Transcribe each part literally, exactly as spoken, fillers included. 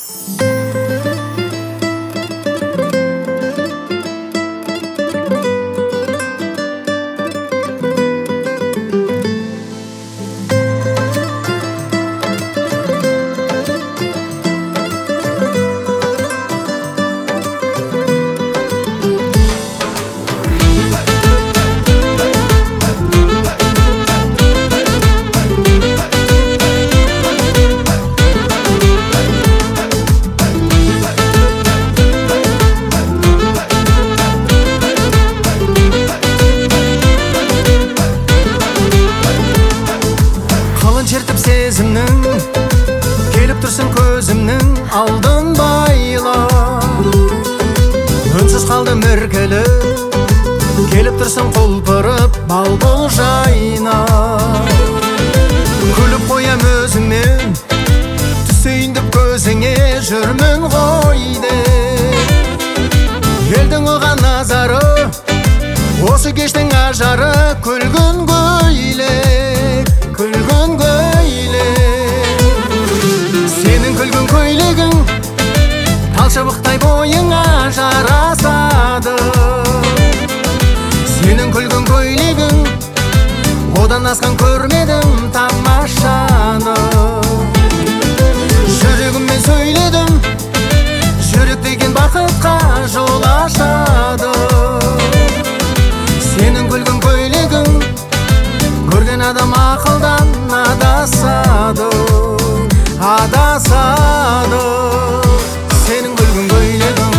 Чертіп сезімнің келіп тұрсын көзімнің алдын байлап, үнсіз қалдым іркіліп, келіп тұрсын құлпырып балбұл жайнап. Күліп қоям өзіммен түсейін деп көзіңе жүрмін ғой деп. Елдің оған назары осы кештің ажары, күлгін көйлек, күлгін көйлек. Сенің күлгін көйлегің талшыбықтай бойыңа жарасады. Сенің күлгін көйлегің одан асқан көрмедім тамашаны. Жүрегіммен сөйледім, жүрек деген бақытқа жол ашады. Сенің күлгін көйлегің көрген адам ақылдан адасады, адасады. Сенің күлгін көйлегің.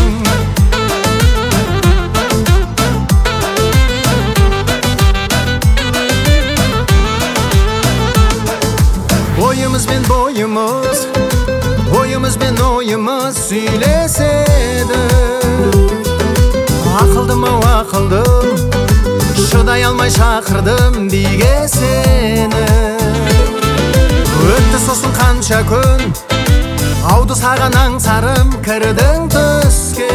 Ойымыз бен бойымыз, ойымыз бен ойымыз сөйлеседі. Ақылдым ау ақылдым, шыдай алмай шақырдым биге сені. Өтті сосын қанша күн, ауды саған аңсарым кірдің түске.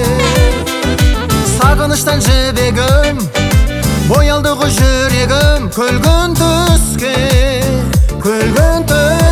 Сағыныштан жібегім боялды ғой жүрегім күлгін түске, күлгін түске.